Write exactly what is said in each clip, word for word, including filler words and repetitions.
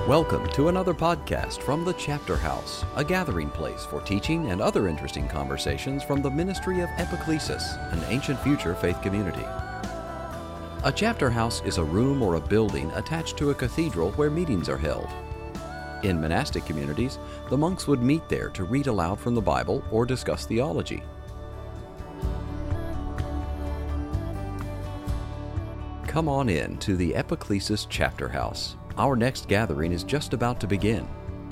Welcome to another podcast from the Chapter House, a gathering place for teaching and other interesting conversations from the ministry of Epiclesis, an ancient future faith community. A chapter house is a room or a building attached to a cathedral where meetings are held. In monastic communities, the monks would meet there to read aloud from the Bible or discuss theology. Come on in to the Epiclesis Chapter House. Our next gathering is just about to begin.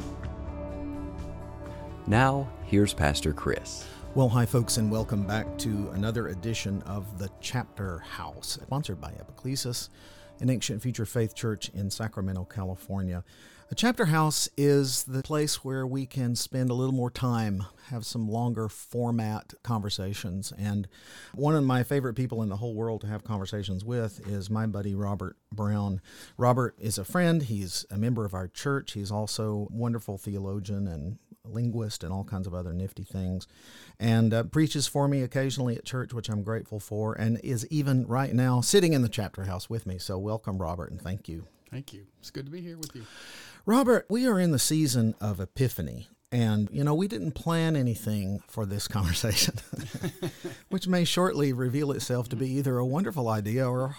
Now, here's Pastor Chris. Well, hi folks, and welcome back to another edition of the Chapter House, sponsored by Epiclesis, an ancient future faith church in Sacramento, California. A chapter house is the place where we can spend a little more time, have some longer format conversations. And one of my favorite people in the whole world to have conversations with is my buddy Robert Brown. Robert is a friend. He's a member of our church. He's also a wonderful theologian and linguist and all kinds of other nifty things, and uh, preaches for me occasionally at church, which I'm grateful for, and is even right now sitting in the chapter house with me. So welcome, Robert, and thank you. Thank you. It's good to be here with you. Robert, we are in the season of Epiphany, and, you know, we didn't plan anything for this conversation, which may shortly reveal itself to be either a wonderful idea or,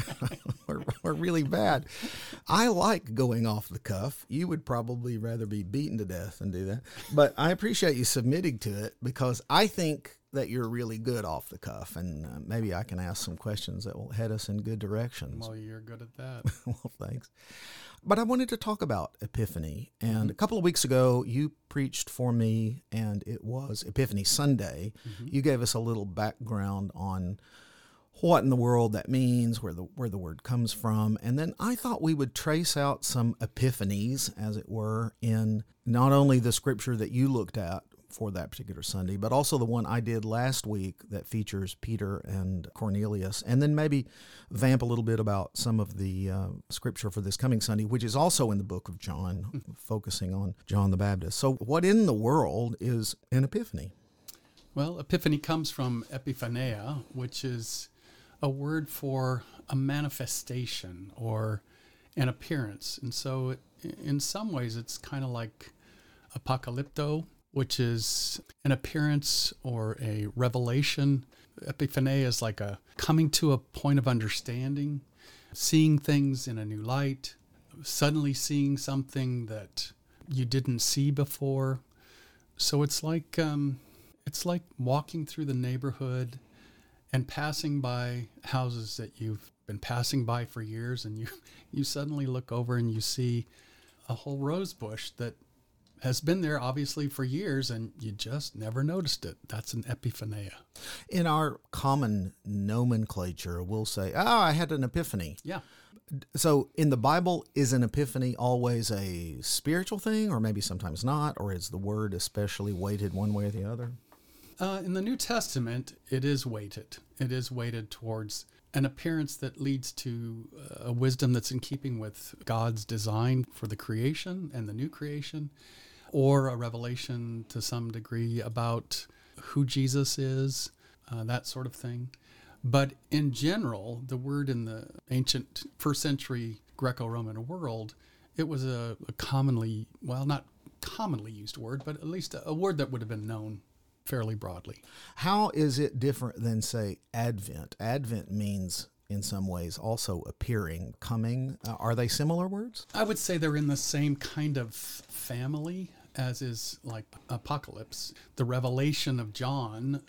or, or really bad. I like going off the cuff. You would probably rather be beaten to death than do that, but I appreciate you submitting to it because I think that you're really good off the cuff, and uh, maybe I can ask some questions that will head us in good directions. Well, you're good at that. Well, thanks. But I wanted to talk about Epiphany, and Mm-hmm. a couple of weeks ago, you preached for me, and it was Epiphany Sunday. Mm-hmm. You gave us a little background on what in the world that means, where the where the word comes from, and then I thought we would trace out some epiphanies, as it were, in not only the scripture that you looked at for that particular Sunday, but also the one I did last week that features Peter and Cornelius, and then maybe vamp a little bit about some of the uh, scripture for this coming Sunday, which is also in the book of John, focusing on John the Baptist. So what in the world is an epiphany? Well, epiphany comes from epiphaneia, which is a word for a manifestation or an appearance. And so it, in some ways, it's kind of like apocalypto, which is an appearance or a revelation. Epiphania is like a coming to a point of understanding, seeing things in a new light, suddenly seeing something that you didn't see before. So it's like um, it's like walking through the neighborhood and passing by houses that you've been passing by for years, and you you suddenly look over and you see a whole rose bush that has been there obviously for years, and you just never noticed it. That's an epiphaneia. In our common nomenclature, we'll say, oh, I had an epiphany. Yeah. So in the Bible, is an epiphany always a spiritual thing, or maybe sometimes not, or is the word especially weighted one way or the other? Uh, in the New Testament, it is weighted. It is weighted towards an appearance that leads to a wisdom that's in keeping with God's design for the creation and the new creation, or a revelation to some degree about who Jesus is, uh, that sort of thing. But in general, the word in the ancient first century Greco-Roman world, it was a, a commonly, well, not commonly used word, but at least a, a word that would have been known fairly broadly. How is it different than, say, Advent? Advent means, in some ways, also appearing, coming. Uh, are they similar words? I would say they're in the same kind of family as is like Apocalypse, the revelation of John.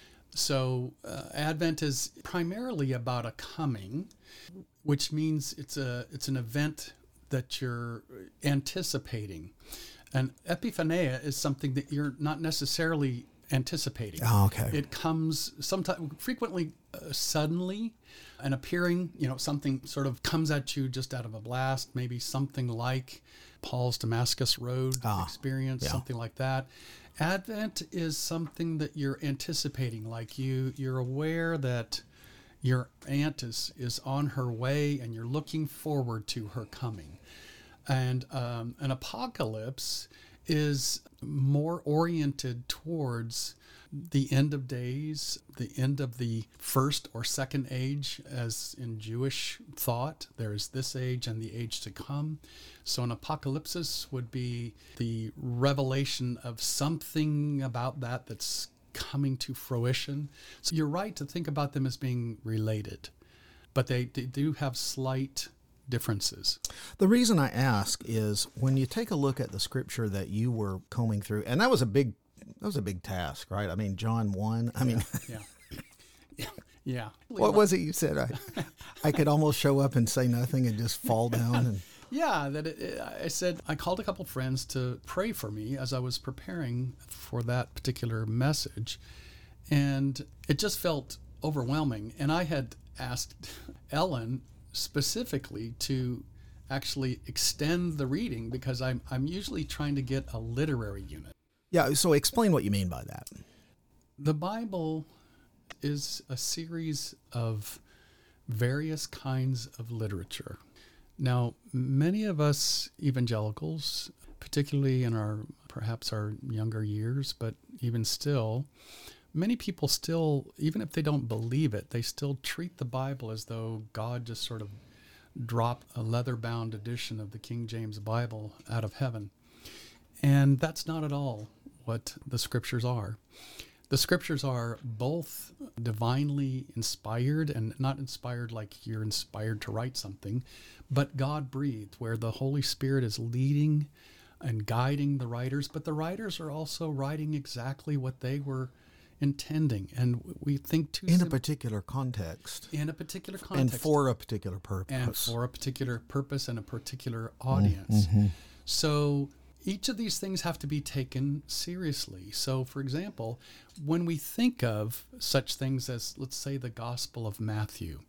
So uh, Advent is primarily about a coming, which means it's a it's an event that you're anticipating. And Epiphania is something that you're not necessarily anticipating. Oh, okay. It comes sometimes frequently uh, suddenly and appearing, you know, something sort of comes at you just out of a blast, maybe something like Paul's Damascus Road ah, experience, yeah. something like that. Advent is something that you're anticipating, like you you're aware that your aunt is is on her way and you're looking forward to her coming. And um, an apocalypse is more oriented towards the end of days, the end of the first or second age, as in Jewish thought. There is this age and the age to come. So an apocalypsis would be the revelation of something about that that's coming to fruition. So you're right to think about them as being related, but they, they do have slight differences. The reason I ask is when you take a look at the scripture that you were combing through, and that was a big that was a big task, right? I mean, John one, I mean, yeah. Yeah. yeah. What was it you said? I, I could almost show up and say nothing and just fall down. And Yeah, that it, it, I said, I called a couple friends to pray for me as I was preparing for that particular message. And it just felt overwhelming. And I had asked Ellen specifically to actually extend the reading because I'm, I'm usually trying to get a literary unit. Yeah, so explain what you mean by that. The Bible is a series of various kinds of literature. Now, many of us evangelicals, particularly in our, perhaps our younger years, but even still, many people still, even if they don't believe it, they still treat the Bible as though God just sort of dropped a leather-bound edition of the King James Bible out of heaven. And that's not at all what the scriptures are. The scriptures are both divinely inspired, and not inspired like you're inspired to write something, but God-breathed, where the Holy Spirit is leading and guiding the writers, but the writers are also writing exactly what they were intending. And we think too in sim- a particular context. in a particular context. And for a particular purpose. And for a particular purpose and a particular audience. Mm-hmm. So each of these things have to be taken seriously. So, for example, when we think of such things as, let's say, the Gospel of Matthew,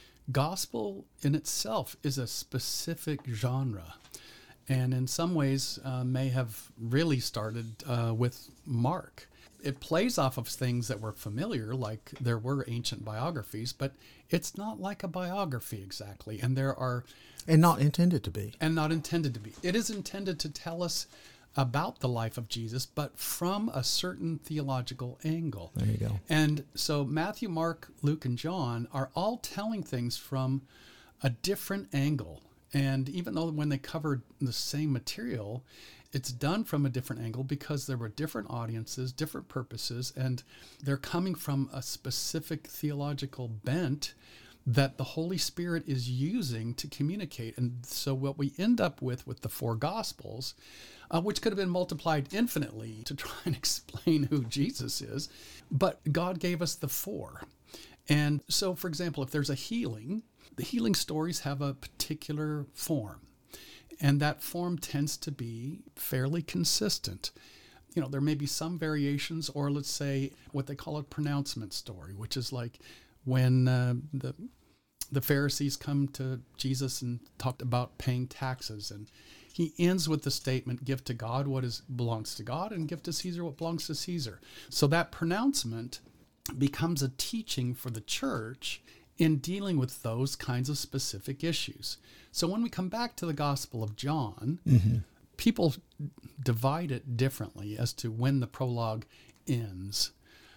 gospel in itself is a specific genre, and in some ways uh, may have really started uh, with Mark. It plays off of things that were familiar, like there were ancient biographies, but it's not like a biography exactly, and there are... And not intended to be. And not intended to be. It is intended to tell us about the life of Jesus, but from a certain theological angle. There you go. And so Matthew, Mark, Luke, and John are all telling things from a different angle. And even though when they covered the same material, it's done from a different angle because there were different audiences, different purposes, and they're coming from a specific theological bent that the Holy Spirit is using to communicate. And so what we end up with with the four Gospels, uh, which could have been multiplied infinitely to try and explain who Jesus is, but God gave us the four. And so, for example, if there's a healing, the healing stories have a particular form, and that form tends to be fairly consistent. You know, there may be some variations, or let's say what they call a pronouncement story, which is like when uh, the the Pharisees come to Jesus and talked about paying taxes, and he ends with the statement, give to God what is belongs to God, and give to Caesar what belongs to Caesar. So that pronouncement becomes a teaching for the church in dealing with those kinds of specific issues. So when we come back to the Gospel of John, mm-hmm. people divide it differently as to when the prologue ends.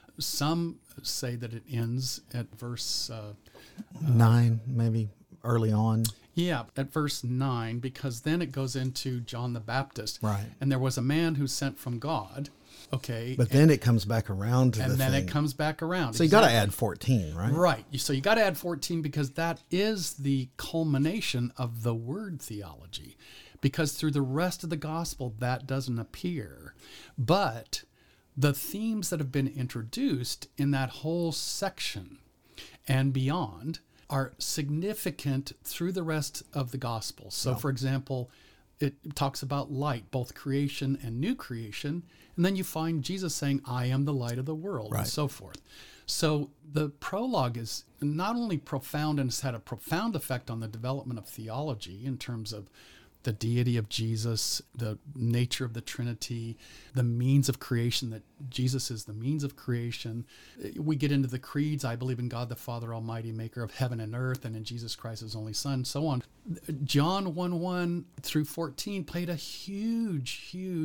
Some say that it ends at verse... Uh, Nine, maybe early on. Yeah, at verse nine, because then it goes into John the Baptist. Right. And there was a man who sent from God. Okay. But then it comes back around to and the then thing. it comes back around. So you got to add fourteen, right? Right. So you got to add fourteen because that is the culmination of the word theology. Because through the rest of the gospel, that doesn't appear. But the themes that have been introduced in that whole section and beyond are significant through the rest of the gospel. So, yeah. For example, it talks about light, both creation and new creation. And then you find Jesus saying, I am the light of the world, right. And so forth. So the prologue is not only profound and has had a profound effect on the development of theology in terms of the deity of Jesus, the nature of the Trinity, the means of creation, that Jesus is the means of creation. We get into the creeds. I believe in God the Father Almighty, maker of heaven and earth, and in Jesus Christ, his only Son, so on. John one one through fourteen played a huge, huge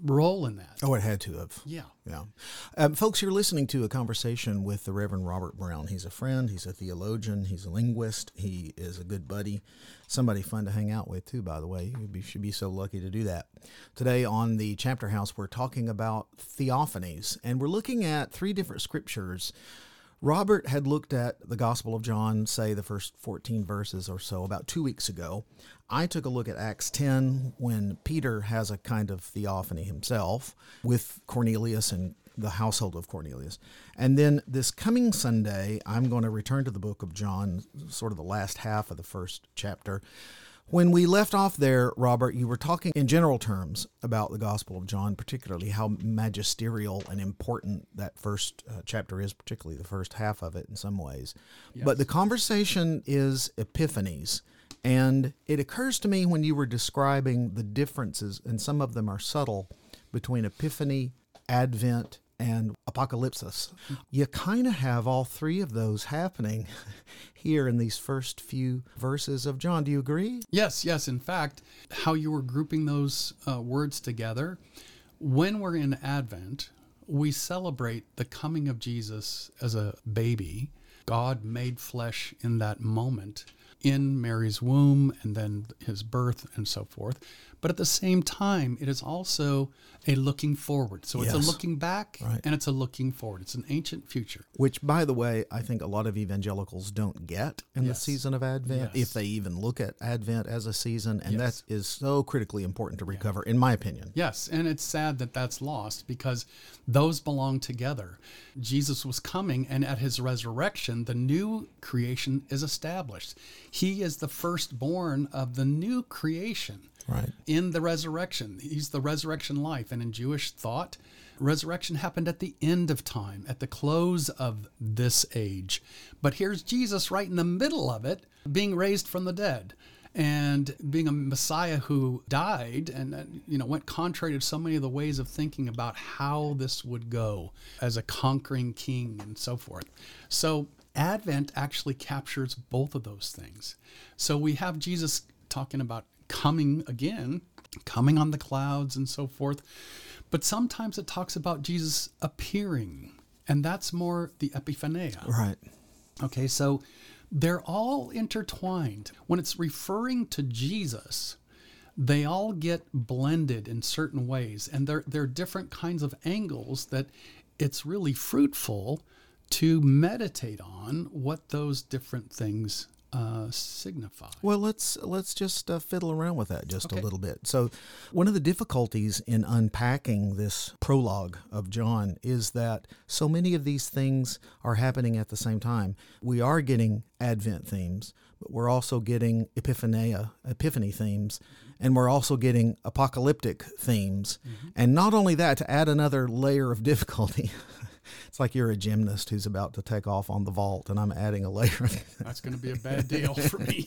role in that. Oh, it had to have. Yeah. Yeah. Um, folks, you're listening to a conversation with the Reverend Robert Brown. He's a friend, he's a theologian, he's a linguist, he is a good buddy, somebody fun to hang out with too, by the way. You be, should be so lucky to do that. Today on the Chapter House, we're talking about theophanies, and we're looking at three different scriptures. Robert had looked at the Gospel of John, say the first fourteen verses or so, about two weeks ago. I took a look at Acts ten when Peter has a kind of theophany himself with Cornelius and the household of Cornelius. And then this coming Sunday, I'm going to return to the book of John, sort of the last half of the first chapter. When we left off there, Robert, you were talking in general terms about the Gospel of John, particularly how magisterial and important that first uh, chapter is, particularly the first half of it in some ways. Yes. But the conversation is epiphanies. And it occurs to me when you were describing the differences, and some of them are subtle, between Epiphany, Advent, and Apocalypsis. You kind of have all three of those happening here in these first few verses of John. Do you agree? Yes, yes. In fact, how you were grouping those uh, words together, when we're in Advent, we celebrate the coming of Jesus as a baby, God made flesh in that moment, in Mary's womb, and then his birth and so forth. But at the same time, it is also a looking forward. So it's Yes. a looking back, Right. and it's a looking forward. It's an ancient future. Which, by the way, I think a lot of evangelicals don't get in the Yes. season of Advent, Yes. if they even look at Advent as a season. And Yes. that is so critically important to recover, in my opinion. Yes, and it's sad that that's lost because those belong together. Jesus was coming, and at his resurrection, the new creation is established. He is the firstborn of the new creation. Right. In the resurrection. He's the resurrection life. And in Jewish thought, resurrection happened at the end of time, at the close of this age. But here's Jesus right in the middle of it, being raised from the dead and being a Messiah who died and, uh, you know, went contrary to so many of the ways of thinking about how this would go as a conquering king and so forth. So Advent actually captures both of those things. So we have Jesus talking about coming again, coming on the clouds and so forth. But sometimes it talks about Jesus appearing, and that's more the epiphania. Right. Okay, so they're all intertwined. When it's referring to Jesus, they all get blended in certain ways, and they're, they're different kinds of angles that it's really fruitful to meditate on what those different things Uh, signify. Well, let's let's just uh, fiddle around with that just Okay. a little bit. So, one of the difficulties in unpacking this prologue of John is that so many of these things are happening at the same time. We are getting Advent themes, but we're also getting Epiphania, Epiphany themes, and we're also getting apocalyptic themes. Mm-hmm. And not only that, to add another layer of difficulty. It's like you're a gymnast who's about to take off on the vault, and I'm adding a layer. That's going to be a bad deal for me.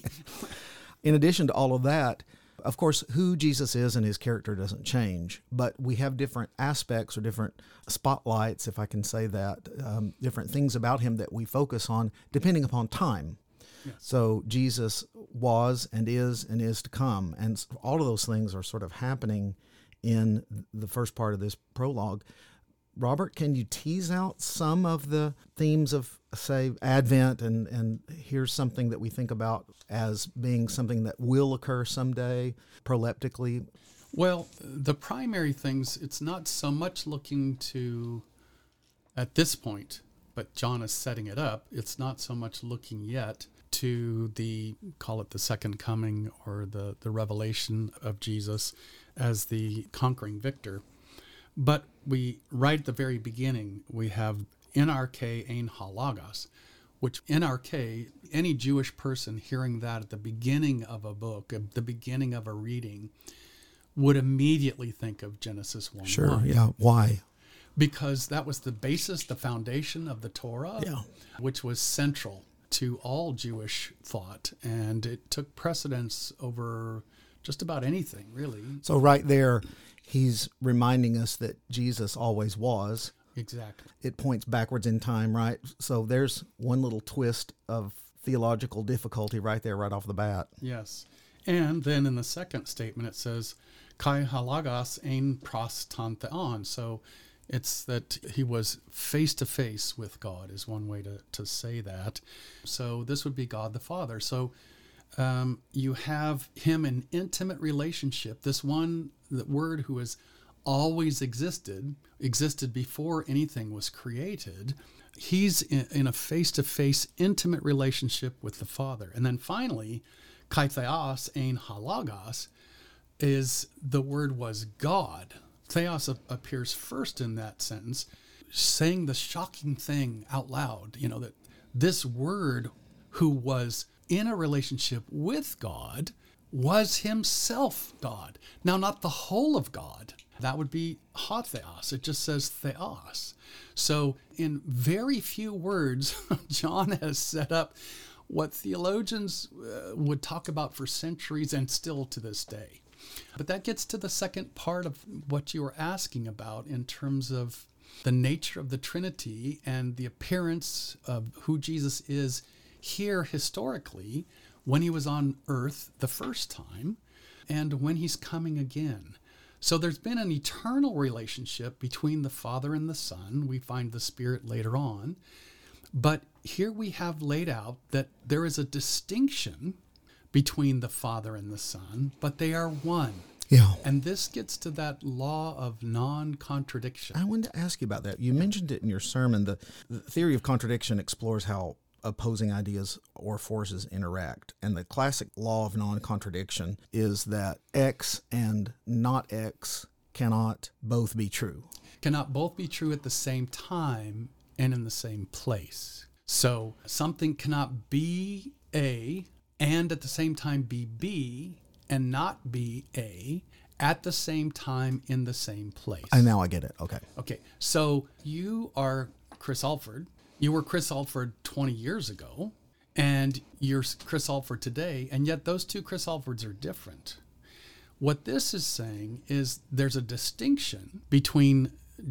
In addition to all of that, of course, who Jesus is and his character doesn't change, but we have different aspects or different spotlights, if I can say that, um, different things about him that we focus on depending upon time. Yes. So Jesus was and is and is to come, and all of those things are sort of happening in the first part of this prologue. Robert, can you tease out some of the themes of, say, Advent, and, and here's something that we think about as being something that will occur someday, proleptically? Well, the primary things, it's not so much looking to, at this point, but John is setting it up, it's not so much looking yet to the, call it the second coming or the, the revelation of Jesus as the conquering victor. But we, right at the very beginning, we have NRK ein halagos, which NRK, any Jewish person hearing that at the beginning of a book, at the beginning of a reading, would immediately think of Genesis one. Sure, one. yeah. Why? Because that was the basis, the foundation of the Torah, Yeah. which was central to all Jewish thought. And it took precedence over just about anything, really. So right there, he's reminding us that Jesus always was. Exactly. It points backwards in time, right? So there's one little twist of theological difficulty right there, right off the bat. Yes. And then in the second statement, it says, Kai halagos ein pros ton theon. So it's that he was face-to-face with God is one way to, to say that. So this would be God the Father. So um, you have him in intimate relationship, this one, the Word who has always existed, existed before anything was created. He's in, in a face-to-face intimate relationship with the Father. And then finally, kai theos ein halagos, is the word was God. Theos appears first in that sentence, saying the shocking thing out loud, you know, that this word who was in a relationship with God was himself God. Now, not the whole of God. That would be ha theos. It just says theos. So in very few words, John has set up what theologians uh, would talk about for centuries and still to this day. But that gets to the second part of what you were asking about in terms of the nature of the Trinity and the appearance of who Jesus is here historically when he was on earth the first time and when he's coming again. So there's been an eternal relationship between the Father and the Son. We find the Spirit later on. But here we have laid out that there is a distinction between the Father and the Son, but they are one. Yeah. And this gets to that law of non-contradiction. I wanted to ask you about that. You mentioned it in your sermon. The, the theory of contradiction explores how opposing ideas or forces interact. And the classic law of non-contradiction is that X and not X cannot both be true. Cannot both be true at the same time and in the same place. So something cannot be A and at the same time be B and not be A at the same time in the same place. And now I get it. Okay. Okay. So you are Chris Alford. You were Chris Alford twenty years ago, and you're Chris Alford today, and yet those two Chris Alfords are different. What this is saying is there's a distinction between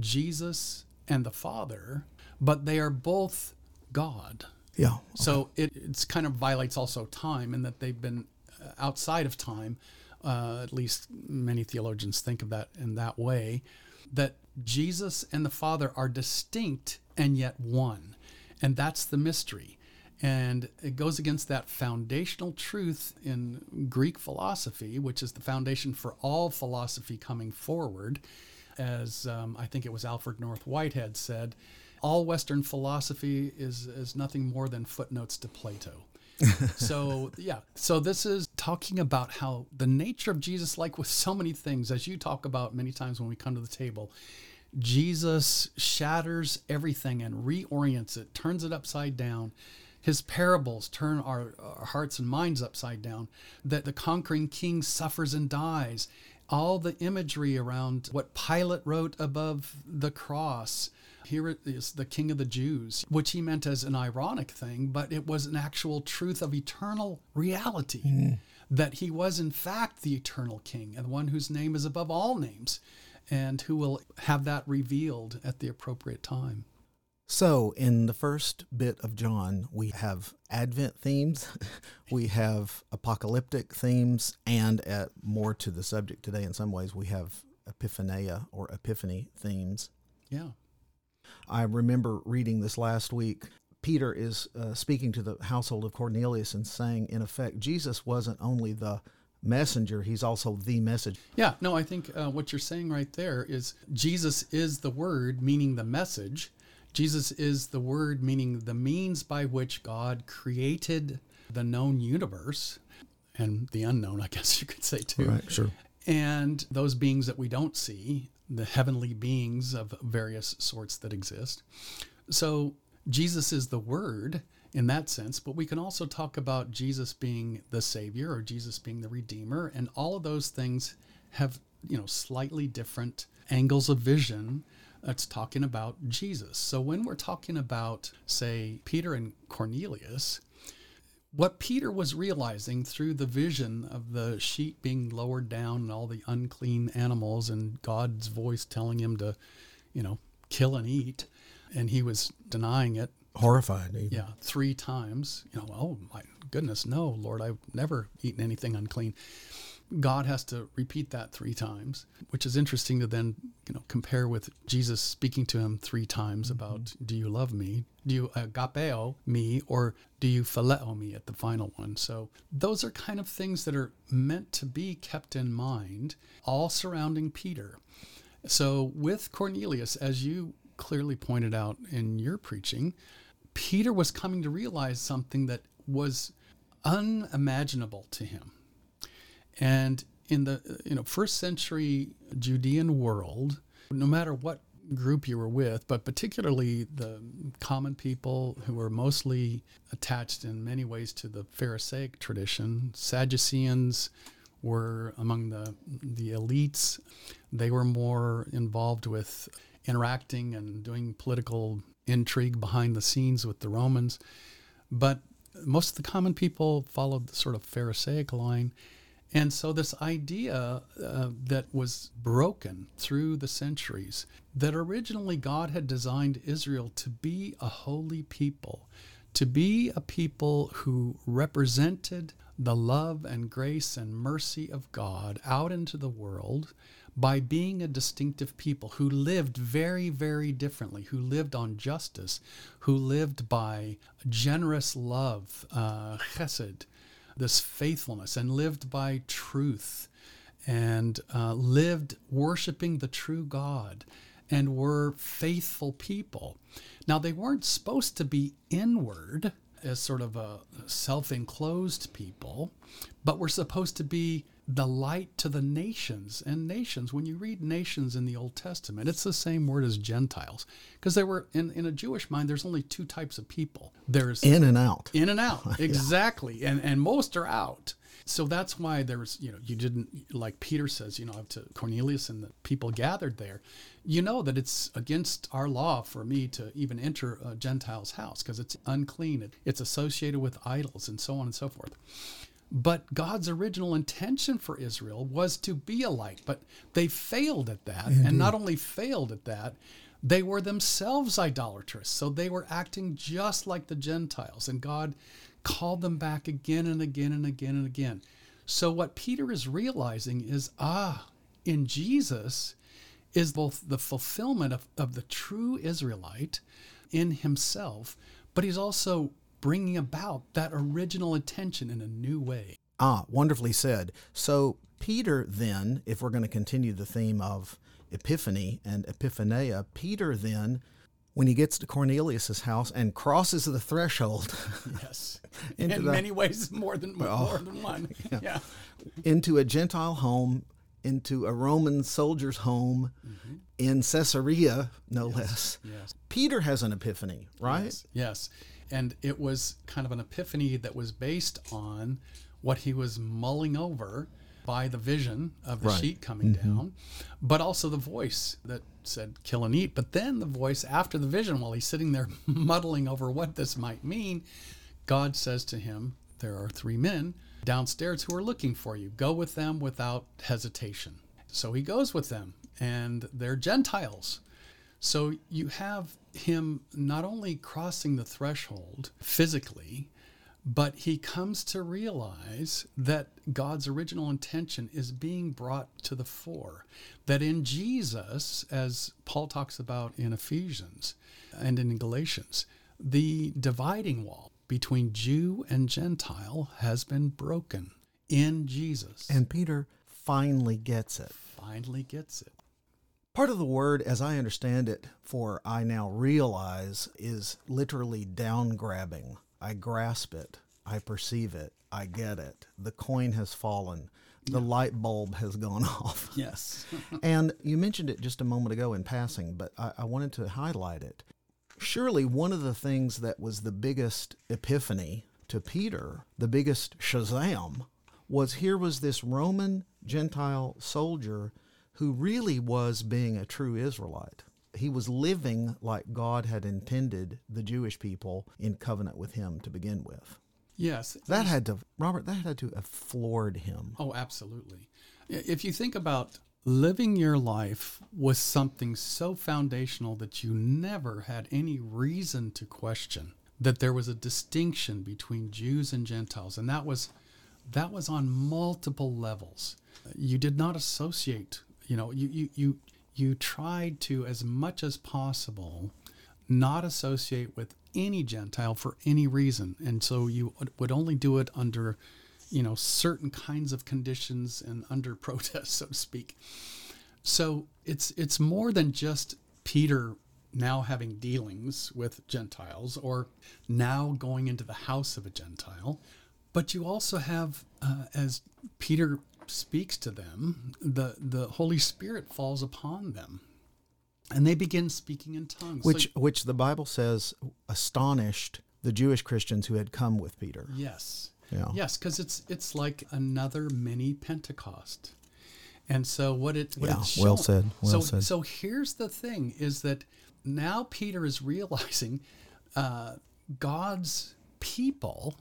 Jesus and the Father, but they are both God. Yeah. Okay. So it it's kind of violates also time in that they've been outside of time. Uh, at least many theologians think of that in that way, that Jesus and the Father are distinct and yet one. And that's the mystery. And it goes against that foundational truth in Greek philosophy, which is the foundation for all philosophy coming forward. As um, I think it was Alfred North Whitehead said, all Western philosophy is, is nothing more than footnotes to Plato. So, yeah. So this is talking about how the nature of Jesus, like with so many things, as you talk about many times when we come to the table, Jesus shatters everything and reorients it, turns it upside down. His parables turn our, our hearts and minds upside down, that the conquering king suffers and dies. All the imagery around what Pilate wrote above the cross. Here it is, the King of the Jews, which he meant as an ironic thing, but it was an actual truth of eternal reality, mm. that he was in fact the eternal King and the one whose name is above all names, and who will have that revealed at the appropriate time. So in the first bit of John, we have Advent themes, we have apocalyptic themes, and at more to the subject today in some ways, we have Epiphania or Epiphany themes. Yeah. I remember reading this last week. Peter is uh, speaking to the household of Cornelius and saying, in effect, Jesus wasn't only the messenger, he's also the message. Yeah, no, I think uh, what you're saying right there is Jesus is the Word, meaning the message. Jesus is the Word, meaning the means by which God created the known universe and the unknown, I guess you could say too. Right, sure. And those beings that we don't see, the heavenly beings of various sorts that exist. So Jesus is the Word in that sense, but we can also talk about Jesus being the Savior or Jesus being the Redeemer, and all of those things have, you know, slightly different angles of vision. It's talking about Jesus. So when we're talking about, say, Peter and Cornelius, what Peter was realizing through the vision of the sheet being lowered down and all the unclean animals and God's voice telling him to, you know, kill and eat, and he was denying it, Horrified. Even. Yeah, three times. You know, oh my goodness, no, Lord, I've never eaten anything unclean. God has to repeat that three times, which is interesting to then, you know, compare with Jesus speaking to him three times mm-hmm. about, do you love me? Do you agapeo me, or do you phileo me at the final one? So those are kind of things that are meant to be kept in mind, all surrounding Peter. So with Cornelius, as you clearly pointed out in your preaching, Peter was coming to realize something that was unimaginable to him. And in the you know first century Judean world, no matter what group you were with, but particularly the common people who were mostly attached in many ways to the Pharisaic tradition, Sadduceans were among the the elites. They were more involved with interacting and doing political intrigue behind the scenes with the Romans. But most of the common people followed the sort of Pharisaic line. And so this idea uh, that was broken through the centuries, that originally God had designed Israel to be a holy people, to be a people who represented the love and grace and mercy of God out into the world by being a distinctive people who lived very, very differently, who lived on justice, who lived by generous love, uh, chesed, this faithfulness, and lived by truth, and uh, lived worshiping the true God, and were faithful people. Now, they weren't supposed to be inward as sort of a self-enclosed people, but were supposed to be the light to the nations. And nations, when you read nations in the Old Testament, it's the same word as Gentiles. Because there were, in, in a Jewish mind, there's only two types of people. There's in and out. In and out, exactly. Yeah. And and most are out. So that's why there's, you know, you didn't, like Peter says, you know, to Cornelius and the people gathered there, you know that it's against our law for me to even enter a Gentile's house because it's unclean. It, it's associated with idols and so on and so forth. But God's original intention for Israel was to be a light, but they failed at that. Indeed. And not only failed at that, they were themselves idolatrous. So they were acting just like the Gentiles, and God called them back again and again and again and again. So what Peter is realizing is, ah, in Jesus is both the fulfillment of, of the true Israelite in himself, but he's also bringing about that original intention in a new way. Ah, wonderfully said. So Peter then, if we're going to continue the theme of Epiphany and Epiphaneia, Peter then, when he gets to Cornelius' house and crosses the threshold. Yes. in the, many ways, more than, oh, more than one. Yeah. yeah. Into a Gentile home, into a Roman soldier's home, mm-hmm. in Caesarea, no yes. less. Yes. Peter has an epiphany, right? Yes. yes. And it was kind of an epiphany that was based on what he was mulling over by the vision of the right. sheet coming mm-hmm. down, but also the voice that said, kill and eat. But then the voice after the vision, while he's sitting there muddling over what this might mean, God says to him, there are three men downstairs who are looking for you. Go with them without hesitation. So he goes with them, and they're Gentiles. So you have him not only crossing the threshold physically, but he comes to realize that God's original intention is being brought to the fore. That in Jesus, as Paul talks about in Ephesians and in Galatians, the dividing wall between Jew and Gentile has been broken in Jesus. And Peter finally gets it. Finally gets it. Part of the word, as I understand it, for I now realize, is literally down grabbing. I grasp it. I perceive it. I get it. The coin has fallen. The yeah. light bulb has gone off. Yes. And you mentioned it just a moment ago in passing, but I, I wanted to highlight it. Surely one of the things that was the biggest epiphany to Peter, the biggest Shazam, was here was this Roman Gentile soldier who really was being a true Israelite. He was living like God had intended the Jewish people in covenant with him to begin with. Yes. That had to, Robert, that had to have floored him. Oh, absolutely. If you think about living your life was something so foundational that you never had any reason to question that there was a distinction between Jews and Gentiles. And that was that was on multiple levels. You did not associate, you know, you you you, you tried to, as much as possible, not associate with any Gentile for any reason. And so you would only do it under, you know, certain kinds of conditions and under protest, so to speak. So it's it's more than just Peter now having dealings with Gentiles or now going into the house of a Gentile, but you also have, uh, as Peter speaks to them, the, the Holy Spirit falls upon them. And they begin speaking in tongues. Which so, which the Bible says astonished the Jewish Christians who had come with Peter. Yes. Yeah. Yes, because it's it's like another mini Pentecost. And so what it what Yeah, it's well shown- said, well so, said. So here's the thing, is that now Peter is realizing uh, God's people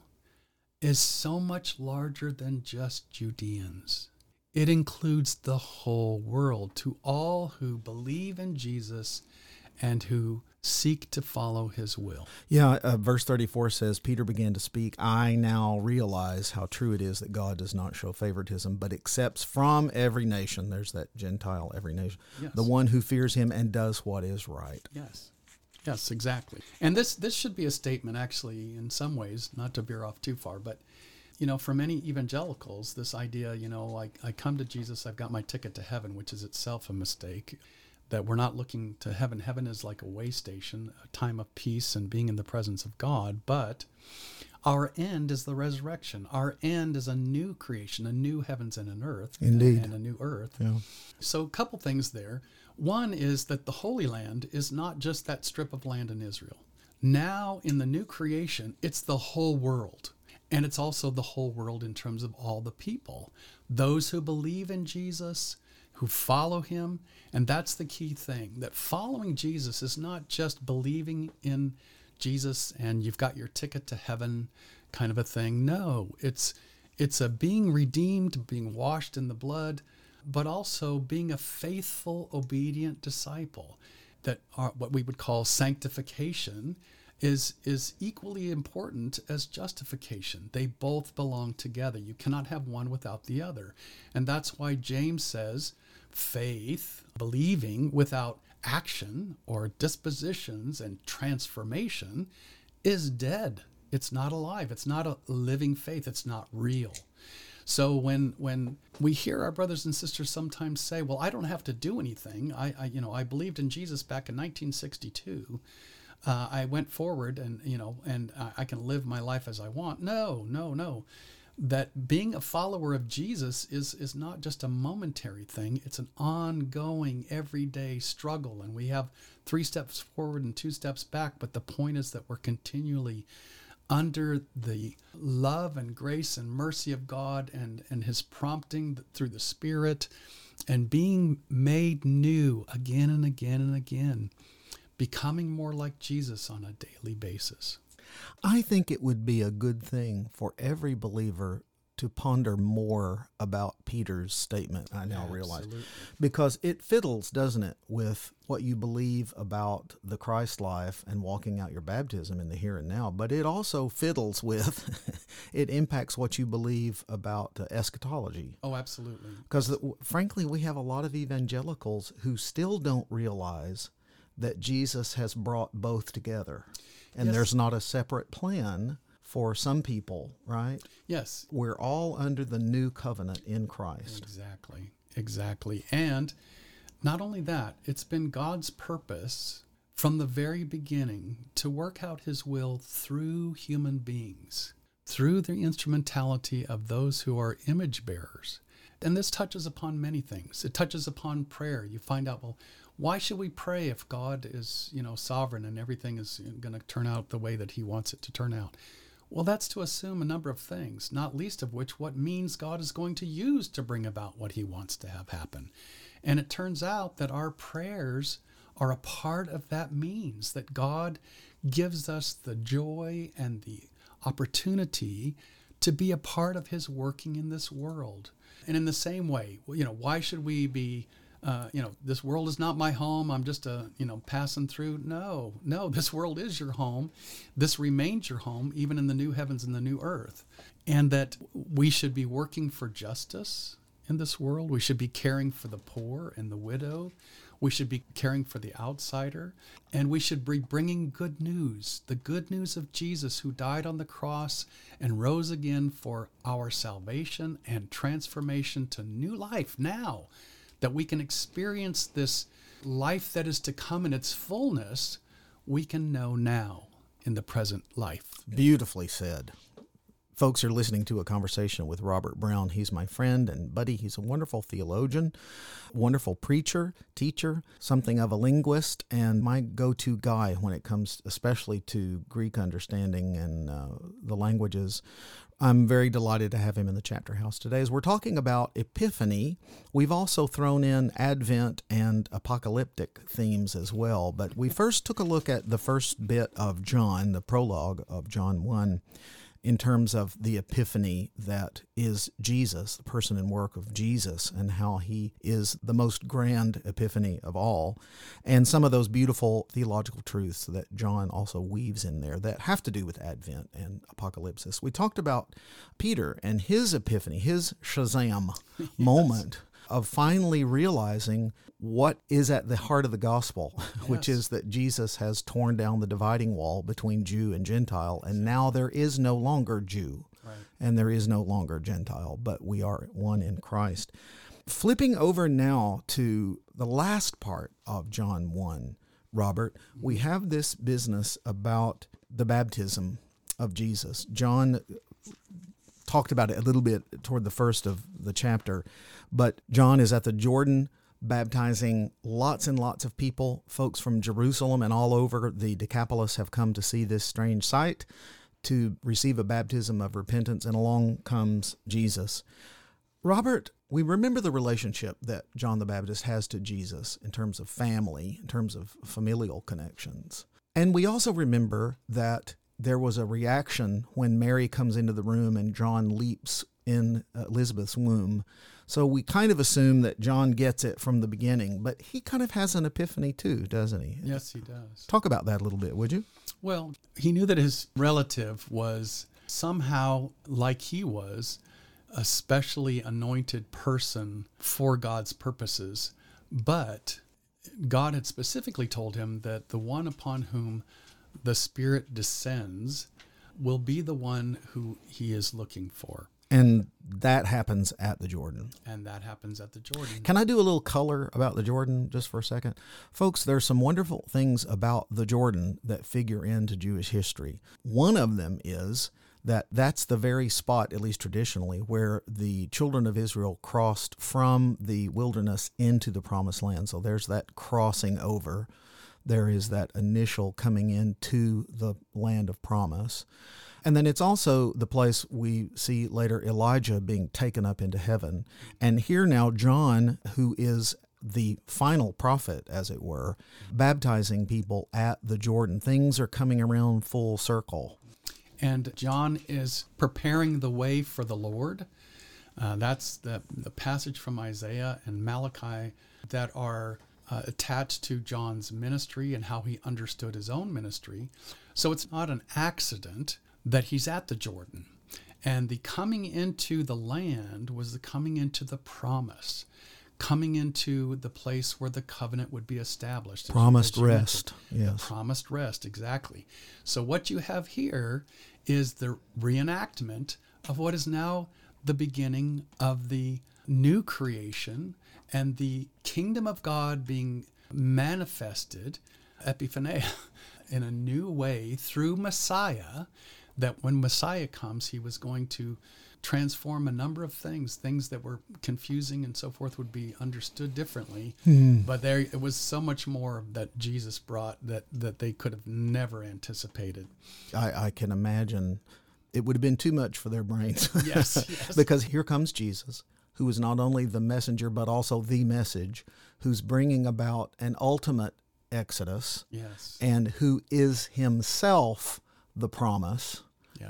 is so much larger than just Judeans. It includes the whole world, to all who believe in Jesus and who seek to follow his will. Yeah, uh, verse thirty-four says, Peter began to speak, I now realize how true it is that God does not show favoritism, but accepts from every nation, there's that Gentile, every nation, Yes. the one who fears him and does what is right. Yes. Yes, exactly. And this this should be a statement, actually, in some ways, not to veer off too far, but you know, for many evangelicals, this idea, you know, like I come to Jesus, I've got my ticket to heaven, which is itself a mistake, that we're not looking to heaven. Heaven is like a way station, a time of peace and being in the presence of God, but our end is the resurrection. Our end is a new creation, a new heavens and an earth. Indeed. And a new earth. Yeah. So a couple things there. One is that the Holy Land is not just that strip of land in Israel. Now, in the new creation, it's the whole world. And it's also the whole world in terms of all the people. Those who believe in Jesus, who follow him. And that's the key thing, that following Jesus is not just believing in Jesus and you've got your ticket to heaven kind of a thing. No, it's it's a being redeemed, being washed in the blood, but also being a faithful, obedient disciple. That are what we would call sanctification is is equally important as justification. They both belong together. You cannot have one without the other. And that's why James says faith, believing without action or dispositions and transformation is dead. It's not alive. It's not a living faith. It's not real. So when when we hear our brothers and sisters sometimes say, well, I don't have to do anything. I, I you know, I believed in Jesus back in nineteen sixty-two. Uh, I went forward and, you know, and I, I can live my life as I want. No, no, no. That being a follower of Jesus is is not just a momentary thing. It's an ongoing, everyday struggle. And we have three steps forward and two steps back. But the point is that we're continually under the love and grace and mercy of God and, and his prompting through the Spirit and being made new again and again and again, becoming more like Jesus on a daily basis. I think it would be a good thing for every believer to ponder more about Peter's statement, I now realize. Absolutely. Because it fiddles, doesn't it, with what you believe about the Christ life and walking out your baptism in the here and now. But it also fiddles with, it impacts what you believe about uh, eschatology. Oh, absolutely. Because frankly, we have a lot of evangelicals who still don't realize that Jesus has brought both together. And Yes. there's not a separate plan for some people, right? Yes. We're all under the new covenant in Christ. Exactly. Exactly. And not only that, it's been God's purpose from the very beginning to work out his will through human beings, through the instrumentality of those who are image bearers. And this touches upon many things. It touches upon prayer. You find out, well, why should we pray if God is, you know, sovereign and everything is going to turn out the way that he wants it to turn out? Well, that's to assume a number of things, not least of which what means God is going to use to bring about what he wants to have happen. And it turns out that our prayers are a part of that means, that God gives us the joy and the opportunity to be a part of his working in this world. And in the same way, you know, why should we be, uh, you know, this world is not my home. I'm just, a, you know, passing through. No, no, this world is your home. This remains your home, even in the new heavens and the new earth. And that we should be working for justice in this world. We should be caring for the poor and the widow. We should be caring for the outsider, and we should be bringing good news, the good news of Jesus who died on the cross and rose again for our salvation and transformation to new life now, that we can experience this life that is to come in its fullness, we can know now in the present life. Beautifully said. Folks are listening to a conversation with Robert Brown. He's my friend and buddy. He's a wonderful theologian, wonderful preacher, teacher, something of a linguist, and my go-to guy when it comes especially to Greek understanding and uh, the languages. I'm very delighted to have him in the Chapter House today. As we're talking about Epiphany, we've also thrown in Advent and apocalyptic themes as well. But we first took a look at the first bit of John, the prologue of John one, in terms of the epiphany that is Jesus, the person and work of Jesus, and how he is the most grand epiphany of all, and some of those beautiful theological truths that John also weaves in there that have to do with Advent and apocalypsis. We talked about Peter and his epiphany, his Shazam yes. moment of finally realizing what is at the heart of the gospel, yes. which is that Jesus has torn down the dividing wall between Jew and Gentile, and now there is no longer Jew, right. and there is no longer Gentile, but we are one in Christ. Flipping over now to the last part of John one, Robert, mm-hmm. we have this business about the baptism of Jesus. John talked about it a little bit toward the first of the chapter, but John is at the Jordan baptizing lots and lots of people. Folks from Jerusalem and all over the Decapolis have come to see this strange sight, to receive a baptism of repentance, and along comes Jesus. Robert, we remember the relationship that John the Baptist has to Jesus in terms of family, in terms of familial connections. And we also remember that there was a reaction when Mary comes into the room and John leaps in Elizabeth's womb. So we kind of assume that John gets it from the beginning, but he kind of has an epiphany too, doesn't he? Yes, he does. Talk about that a little bit, would you? Well, he knew that his relative was somehow, like he was, a specially anointed person for God's purposes, but God had specifically told him that the one upon whom the Spirit descends will be the one who he is looking for. And that happens at the Jordan. And that happens at the Jordan. Can I do a little color about the Jordan just for a second? Folks, there's some wonderful things about the Jordan that figure into Jewish history. One of them is that that's the very spot, at least traditionally, where the children of Israel crossed from the wilderness into the Promised Land. So there's that crossing over. There is that initial coming into the land of promise. And then it's also the place we see later Elijah being taken up into heaven. And here now John, who is the final prophet, as it were, baptizing people at the Jordan. Things are coming around full circle. And John is preparing the way for the Lord. Uh, that's the, the passage from Isaiah and Malachi that are uh, attached to John's ministry and how he understood his own ministry. So it's not an accident that he's at the Jordan. And the coming into the land was the coming into the promise, coming into the place where the covenant would be established. Promised rest. Yes. The promised rest, exactly. So what you have here is the reenactment of what is now the beginning of the new creation and the kingdom of God being manifested, epiphania, in a new way through Messiah, that when Messiah comes, he was going to transform a number of things, things that were confusing and so forth would be understood differently. Mm. But there it was so much more that Jesus brought that, that they could have never anticipated. I, I can imagine it would have been too much for their brains. Yes, yes. Because here comes Jesus, who is not only the messenger, but also the message, who's bringing about an ultimate exodus, yes, and who is himself the promise. Yes.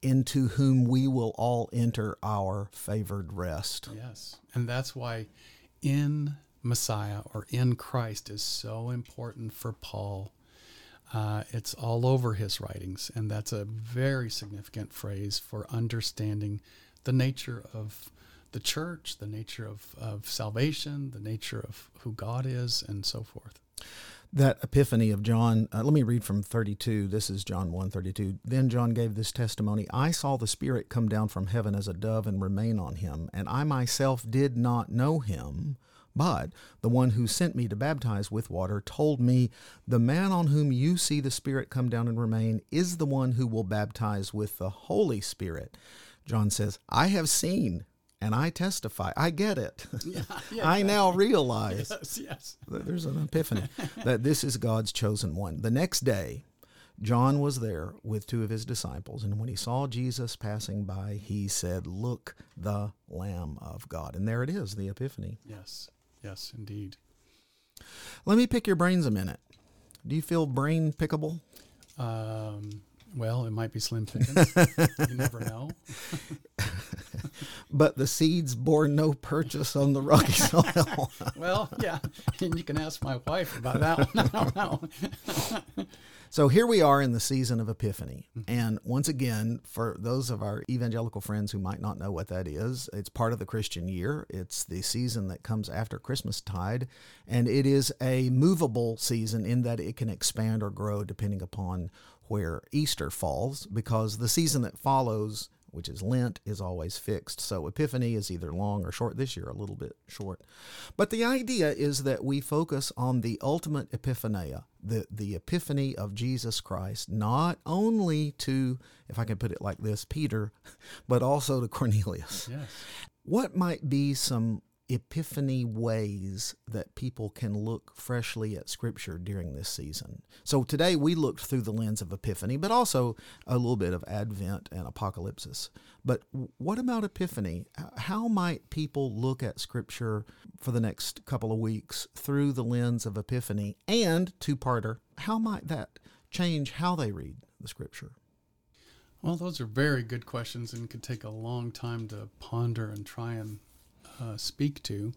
into whom we will all enter our favored rest. Yes. And that's why in Messiah or in Christ is so important for Paul. Uh, it's all over his writings, and that's a very significant phrase for understanding the nature of the church, the nature of, of salvation, the nature of who God is, and so forth. That epiphany of John, uh, let me read from thirty-two. This is John one thirty-two. Then John gave this testimony, I saw the Spirit come down from heaven as a dove and remain on him, and I myself did not know him, but the one who sent me to baptize with water told me, the man on whom you see the Spirit come down and remain is the one who will baptize with the Holy Spirit. John says, I have seen and I testify. I get it. Yeah, yeah, I now realize yes, yes. that there's an epiphany, that this is God's chosen one. The next day, John was there with two of his disciples, and when he saw Jesus passing by, he said, look, the Lamb of God. And there it is, the epiphany. Yes, yes, indeed. Let me pick your brains a minute. Do you feel brain pickable? Um, well, it might be slim pickings. You never know. But the seeds bore no purchase on the rocky soil. Well, yeah, and you can ask my wife about that one. I don't know. So here we are in the season of Epiphany. And once again, for those of our evangelical friends who might not know what that is, it's part of the Christian year. It's the season that comes after Christmastide, and it is a movable season in that it can expand or grow depending upon where Easter falls, because the season that follows, which is Lent, is always fixed. So Epiphany is either long or short. This year, a little bit short. But the idea is that we focus on the ultimate epiphania, the, the epiphany of Jesus Christ, not only to, if I can put it like this, Peter, but also to Cornelius. Yes. What might be some epiphany ways that people can look freshly at Scripture during this season? So today we looked through the lens of Epiphany, but also a little bit of Advent and Apocalypsis. But what about Epiphany? How might people look at Scripture for the next couple of weeks through the lens of Epiphany? And, two-parter, how might that change how they read the Scripture? Well, those are very good questions and could take a long time to ponder and try and Uh, speak to.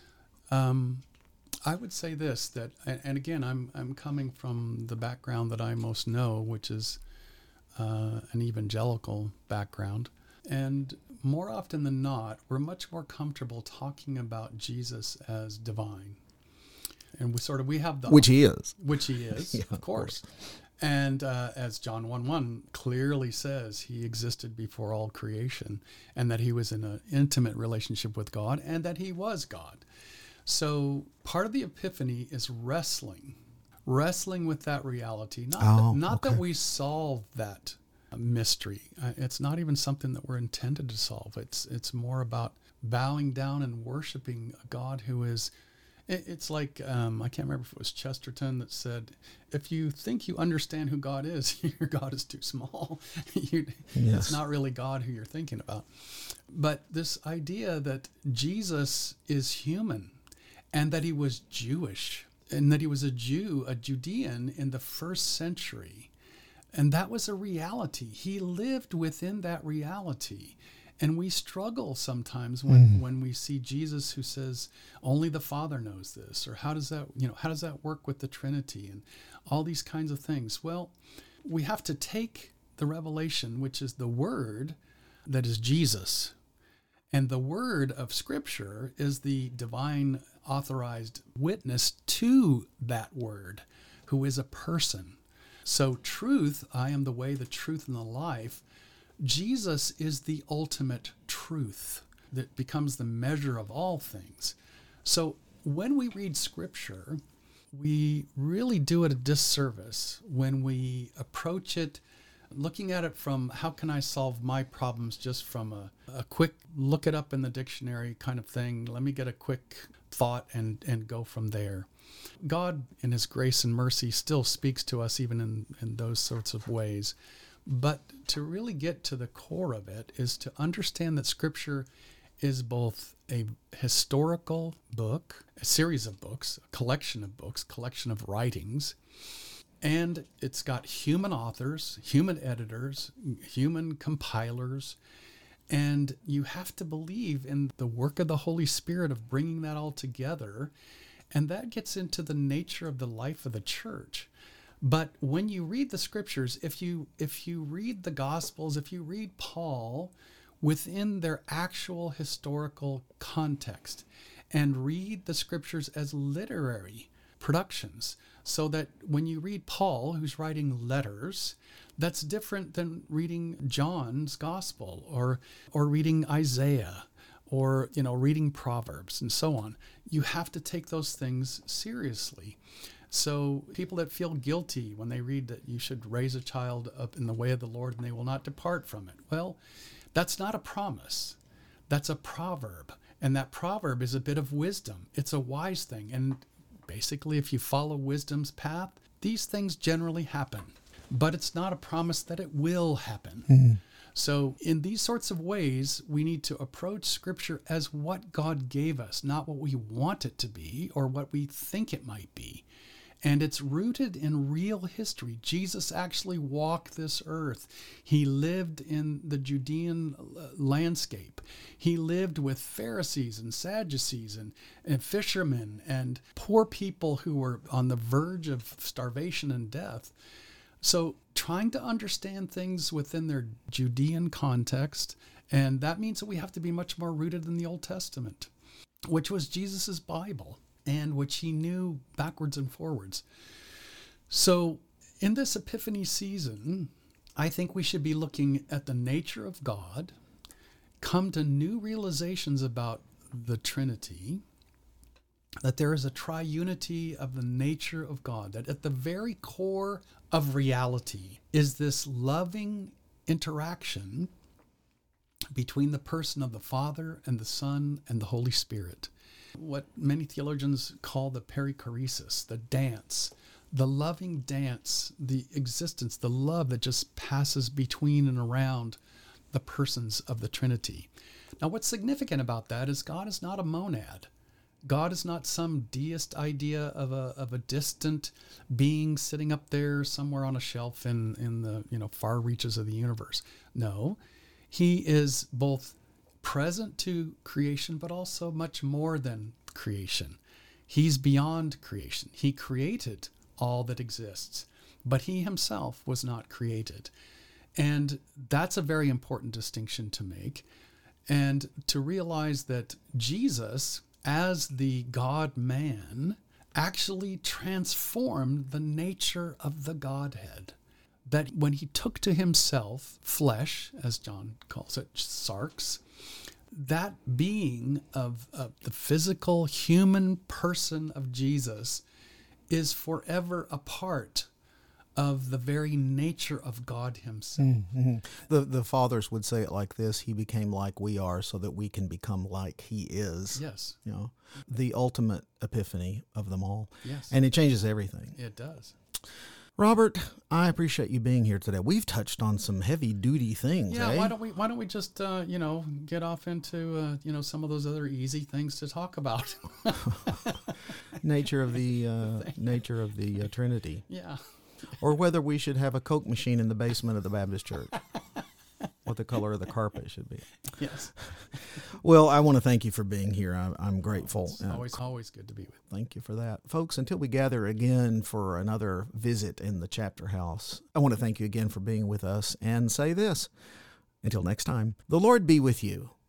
Um, I would say this, that, and, and again, I'm I'm coming from the background that I most know, which is uh, an evangelical background, and more often than not, we're much more comfortable talking about Jesus as divine, and we sort of we have the which he is, which he is, yeah, of course. And uh, as John one one clearly says, he existed before all creation, and that he was in an intimate relationship with God, and that he was God. So part of the Epiphany is wrestling, wrestling with that reality. Not, oh, that, not okay. that we solve that mystery. Uh, it's not even something that we're intended to solve. It's it's more about bowing down and worshiping a God who is. It's like, um, I can't remember if it was Chesterton that said, if you think you understand who God is, your God is too small. you, yes. It's not really God who you're thinking about. But this idea that Jesus is human and that he was Jewish and that he was a Jew, a Judean in the first century. And that was a reality. He lived within that reality. And we struggle sometimes when, mm. when we see Jesus who says, only the Father knows this, or how does that, you know, how does that work with the Trinity and all these kinds of things? Well, we have to take the revelation, which is the Word that is Jesus. And the Word of Scripture is the divine authorized witness to that Word, who is a person. So truth, I am the way, the truth, and the life. Jesus is the ultimate truth that becomes the measure of all things. So when we read Scripture, we really do it a disservice when we approach it looking at it from how can I solve my problems just from a, a quick look it up in the dictionary kind of thing. Let me get a quick thought and, and go from there. God, in his grace and mercy, still speaks to us even in, in those sorts of ways. But to really get to the core of it is to understand that Scripture is both a historical book, a series of books, a collection of books, collection of writings, And it's got human authors, human editors, human compilers, and you have to believe in the work of the Holy Spirit of bringing that all together. And that gets into the nature of the life of the church. But when you read the scriptures, if you if you read the Gospels, if you read Paul within their actual historical context and read the scriptures as literary productions, so that when you read Paul, who's writing letters, that's different than reading John's Gospel or or reading Isaiah or, you know, reading Proverbs and so on. You have to take those things seriously. So people that feel guilty when they read that you should raise a child up in the way of the Lord and they will not depart from it. Well, that's not a promise. That's a proverb. And that proverb is a bit of wisdom. It's a wise thing. And basically, if you follow wisdom's path, these things generally happen. But it's not a promise that it will happen. Mm-hmm. So in these sorts of ways, we need to approach Scripture as what God gave us, not what we want it to be or what we think it might be. And it's rooted in real history. Jesus actually walked this earth. He lived in the Judean landscape. He lived with Pharisees and Sadducees and, and fishermen and poor people who were on the verge of starvation and death. So trying to understand things within their Judean context, and that means that we have to be much more rooted in the Old Testament, which was Jesus's Bible, and which he knew backwards and forwards. So in this Epiphany season, I think we should be looking at the nature of God, come to new realizations about the Trinity, that there is a triunity of the nature of God, that at the very core of reality is this loving interaction between the person of the Father and the Son and the Holy Spirit. What many theologians call the perichoresis, the dance, the loving dance, the existence, the love that just passes between and around the persons of the Trinity. Now, what's significant about that is God is not a monad. God is not some deist idea of a of a distant being sitting up there somewhere on a shelf in, in the you know far reaches of the universe. No, he is both present to creation, but also much more than creation. He's beyond creation. He created all that exists, but he himself was not created. And that's a very important distinction to make. And to realize that Jesus, as the God-man, actually transformed the nature of the Godhead. That when he took to himself flesh, as John calls it, sarx, that being of, of the physical human person of Jesus is forever a part of the very nature of God himself. Mm-hmm. The the fathers would say it like this: he became like we are so that we can become like he is. Yes. You know, the ultimate epiphany of them all. Yes. And it changes everything. It does. Robert, I appreciate you being here today. We've touched on some heavy duty things. Yeah, eh? why don't we why don't we just uh, you know get off into uh, you know some of those other easy things to talk about? nature of the uh, nature of the uh, Trinity. Yeah. Or whether we should have a Coke machine in the basement of the Baptist church. What the color of the carpet should be. Yes. Well, I want to thank you for being here. I, I'm grateful. It's always, always good to be with you. Thank you for that. Folks, until we gather again for another visit in the Chapter House, I want to thank you again for being with us and say this. Until next time, the Lord be with you.